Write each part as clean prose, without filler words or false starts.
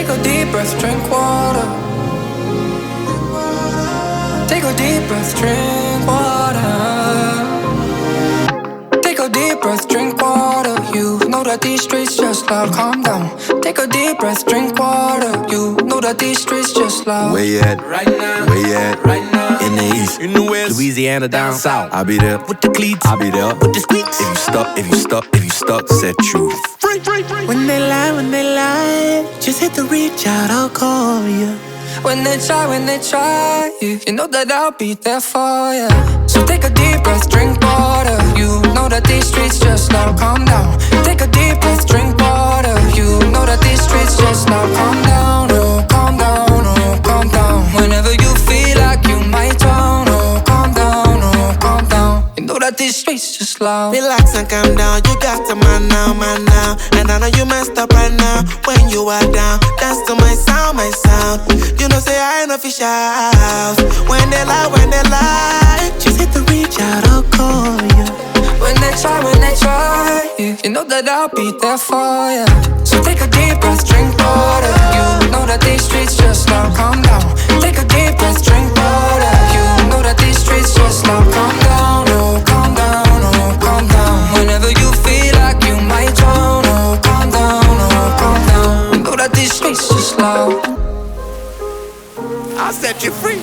Take a deep breath, drink water. Take a deep breath, drink water. Take a deep breath, drink water. You know that these streets just loud, calm down. Take a deep breath, drink water. You know that these streets just loud. Where you at? Right now. Where you at? Right now. In the east, In the west, Louisiana down south. I'll be there with the cleats, I'll be there with the squeaks. If you stuck, if you stuck, if you stuck, set you free. When they lie, just hit the reach out, I'll call you. When they try, you know that I'll be there for you. So take a deep breath, drink water. You know that these streets just loud, calm down. Take a deep breath, drink water. You know that these streets just loud, calm down. Oh, calm down, oh, calm down. Whenever you feel like you might drown, oh, calm down, oh, calm down. You know that these streets just loud. Relax and calm down, you got to man now. And I know you messed up right now. When you are down, dance to my sound. You know say I ain't no fish out. When they lie, just hit the reach out, I'll call you. When they try, you know that I'll be there for you. So take a deep breath, drink water. You know that these streets just loud, calm down. Take a deep breath, drink water. You know that these streets just loud, calm down. Oh, calm down, oh, calm down. Whenever you feel like you might drown, oh, calm down, oh, calm down. You know that these streets just loud. I'll set you free.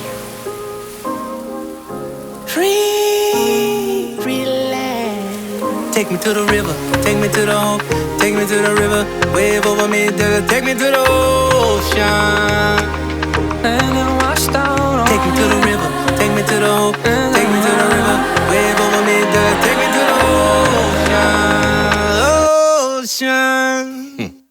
Free, relax. Take me to the river, take me to the home, take me to the river. Wave over me, take me to the ocean. And then wash down on Take me to the river, take me to the home, take me to the river. Wave over me, take me to the ocean.